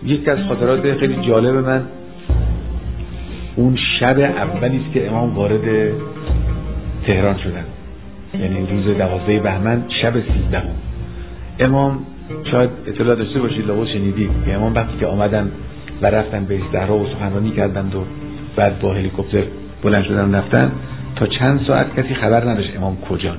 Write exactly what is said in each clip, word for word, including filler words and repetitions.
یکی از خاطرات خیلی جالب من اون شب اولی است که امام وارد تهران شدن، یعنی روز دوازده بهمن شب سیزدهم. امام شاید اطلاع داشته باشید، لابد شنیدید که امام وقتی که آمدن و رفتن به زهرا و سخنرانی کردند و بعد با هلیکوپتر بلند شدن رفتن، تا چند ساعت کسی خبر نداشت امام کجان.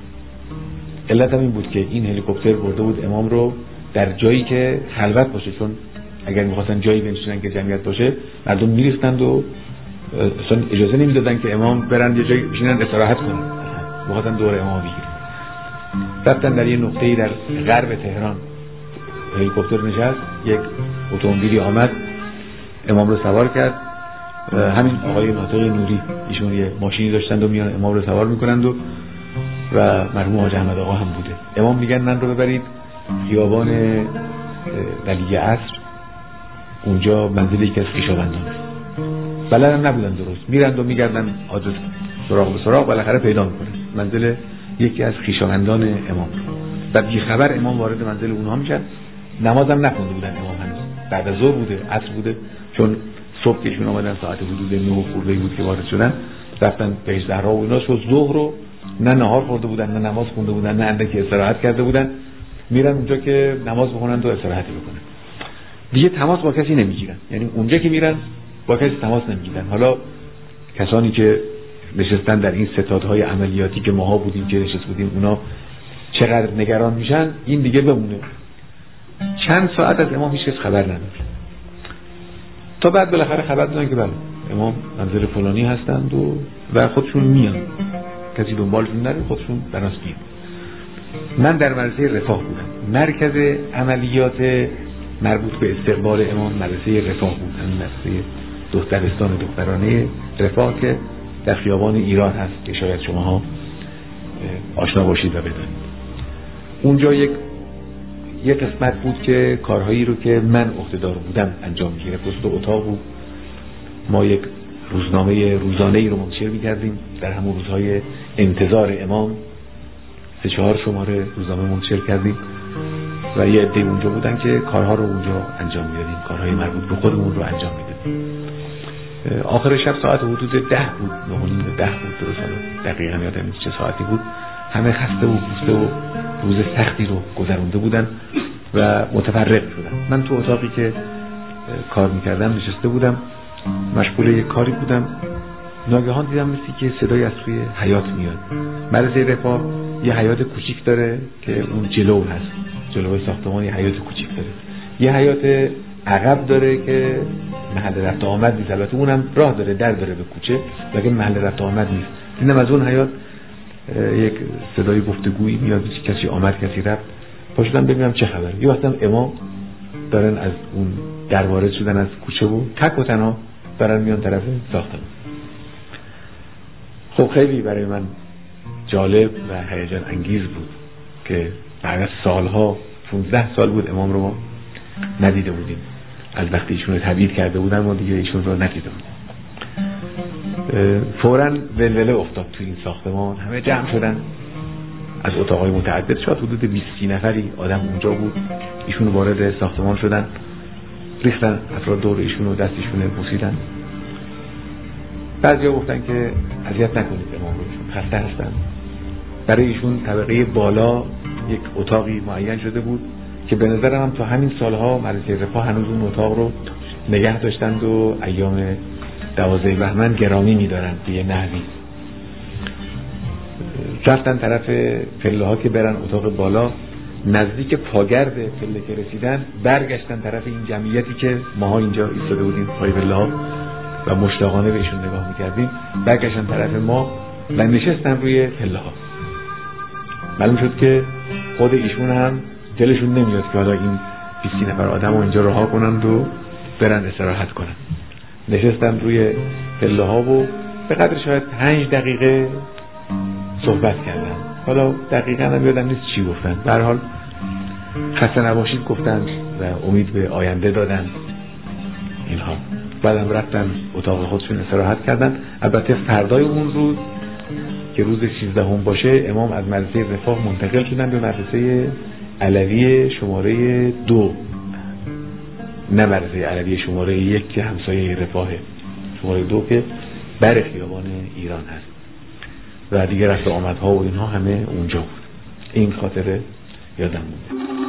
علت هم این بود که این هلیکوپتر برده بود امام رو در جایی که خلوت باشه، چون اگر می‌خواستن جایی بنشینن که جمعیت باشه مردم می‌ریختند و اصلا اجازه نمیدادن که امام برن یه جایی بشینن استراحت کنن، می‌خواستن دور امام بگیرن. رفتن در یه نقطه‌ای در غرب تهران، هلیکوپتر نشست، یک اتومبیلی آمد امام رو سوار کرد. همین آقای ناطق نوری ایشون یه ماشینی داشتند و میان امام رو سوار می‌کنند و و مرحوم حاج احمد آقا هم بوده. امام میگن من رو ببرید خیابان ولی عصر، اونجا منزل یکی از خویشاوندان است. بلد هم نبودن درست، میرند و میگردن آدرس سراغ به سراغ، بالاخره پیدا میکنن منزل یکی از خویشاوندان امام. و بی خبر امام وارد منزل اونها میشن. نماز هم نخونده بودن امام هنوز، بعد از ظهر بوده، عصر بوده، چون صبح کهشون آمدن ساعت حدود نه خورده بود که وارد شدن، رفتن به زهرا و اینا. شد ظهر رو نه نهار خورده بودن، نه نماز خونده بودن، نه اندکی استراحت کرده بودن. میرن اونجا که نماز بخونن و استراحتی بکنن. دیگه تماس با کسی نمیگیرن، یعنی اونجا که میرن با کسی تماس نمیگیرن. حالا کسانی که نشستن در این ستادهای عملیاتی که ماها بودیم که نشست بودیم، اونا چقدر نگران میشن این دیگه بمونه. چند ساعت از امام هیچ کس خبر نداشت، تا بعد بالاخره خبر دادن که بله امام منزل فلانی هستند و و خودشون میان، کسی دنبالشون نره، خودشون بناس میان. من در مدرسه رفاه بودم، مرکز عملیات مربوط به استقبال امام مدرسه رفاه بود، همین مدرسه دخترستان دخترانه رفاه که در خیابان ایران هست که شاید شماها آشنا باشید و بدانید. اونجا یک یک قسمت بود که کارهایی رو که من عهده‌دار بودم انجام می‌گرفت. دو اتاق بود، ما یک روزنامه روزانه‌ای رو منتشر می‌کردیم در همون روزهای انتظار امام، سه چهار شماره روزنامه منتشر کردیم و یه عده اونجا بودن که کارها رو اونجا انجام میدادیم، کارهای مربوط به خودمون رو انجام میدادیم. آخر شب ساعت حدود ده بود، نه و نیم ده بود درست، دقیقا یادم نیست چه ساعتی بود. همه خسته و گسسته و روز سختی رو گذرونده بودن و متفرق شدن. من تو اتاقی که کار میکردم نشسته بودم، مشغول یک کاری بودم. ناگهان دیدم مثل که صدای از توی حیاط میاد. مدرسه رفاه یه حیاط کوچیک داره که اون جلو هست، جلوی ساختمان یه حیاط کوچیک داره. یه حیاط عقب داره که محل رفت آمد نیست، البته اونم راه داره، در داره به کوچه، لیکن محل رفت آمد نیست. دیدم از اون حیاط یک صدای گفتگویی میاد، کسی آمد کسی رفت. پاشدم ببینم چه خبره. یه وقتم امام دارن از اون در وارد شدن از کوچه و تک و تنها دارن میان طرف ساختمان. خب خیلی برای من جالب و هیجان انگیز بود که بعد از سالها، پانزده سال بود امام رو ما ندیده بودیم. از وقتی ایشون رو تبعید کرده بودن ما دیگه ایشون رو ندیده بودیم. فوراً ولوله افتاد تو این ساختمان، همه جمع شدن از اتاقای متعدد، شاید حدود بیست نفری آدم اونجا بود. ایشون وارد ساختمان شدن، ریختن افراد دور ایشون و دستشون رو بوسیدن. بعضیا گفتن که اذیت نکنید امام رو، ایشون خسته هستن. برای ایشون طبقه بالا یک اتاقی معین شده بود که به نظرم هم تا همین سالها مدرسه رفاه هنوز اون اتاق رو نگه داشتند و ایام دوازده بهمن گرامی می‌دارند به یه نحوی. رفتن طرف پله ها که برن اتاق بالا، نزدیک پاگرد پله که رسیدن برگشتن طرف این جمعیتی که ماها اینجا ایستاده بودیم پای پله ها و مشتاقانه بهشون نگاه می‌کردیم، برگشتن طرف ما و نشستن روی پله ها. معلوم شد که خود ایشون هم دلشون نمیاد که حالا این بیست نفر آدم رو اینجا رها کنند و برن استراحت کنن. نشستن روی پله ها و به قدر شاید پنج دقیقه صحبت کردن. حالا دقیقا هم یادم نیست چی گفتن، به هر حال خسته نباشید گفتن و امید به آینده دادن اینها. بعدم رفتن اتاق خودشون استراحت کردن. البته فردای اون روز که روز سیزدهم باشه، امام از مدرسه رفاه منتقل شدن به مدرسه علوی شماره دو نبرزه علوی شماره یک که همسایه رفاهه، شماره دو که بر خیابان ایران هست و دیگه رفت آمدها و اینها همه اونجا بود. این خاطره یادم مونده.